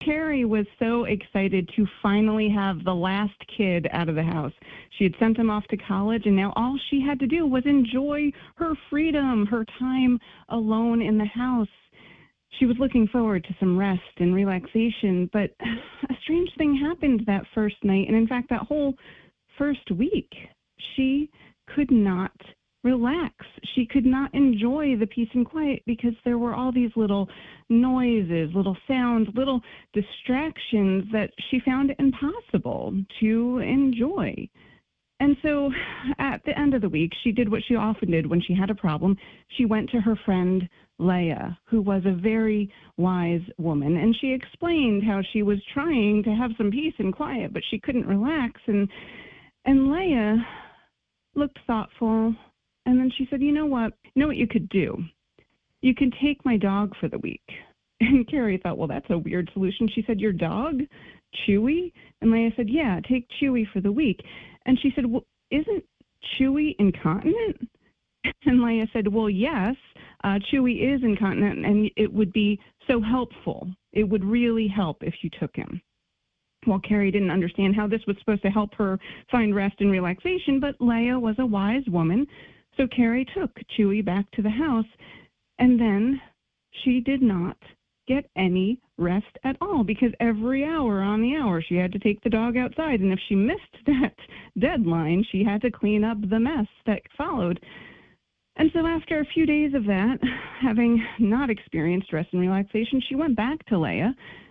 Carrie was so excited to finally have the last kid out of the house. She had sent him off to college, and now all she had to do was enjoy her freedom, her time alone in the house. She was looking forward to some rest and relaxation, but a strange thing happened that first night, and in fact, that whole first week. She could not relax. She could not enjoy the peace and quiet because there were all these little noises, little sounds, little distractions that she found impossible to enjoy. And so at the end of the week, she did what she often did when she had a problem. She went to her friend Leah, who was a very wise woman, and she explained how she was trying to have some peace and quiet, but she couldn't relax. And Leah looked thoughtful, and then she said, you know what you could do? You can take my dog for the week. And Carrie thought, well, that's a weird solution. She said, your dog, Chewy? And Leah said, yeah, take Chewy for the week. And she said, well, isn't Chewy incontinent? And Leah said, well, yes, Chewy is incontinent, and it would be so helpful. It would really help if you took him. Well, Carrie didn't understand how this was supposed to help her find rest and relaxation, but Leah was a wise woman, so Carrie took Chewy back to the house, and then she did not get any rest at all because every hour on the hour she had to take the dog outside, and if she missed that deadline, she had to clean up the mess that followed. And so after a few days of that, having not experienced rest and relaxation, she went back to Leah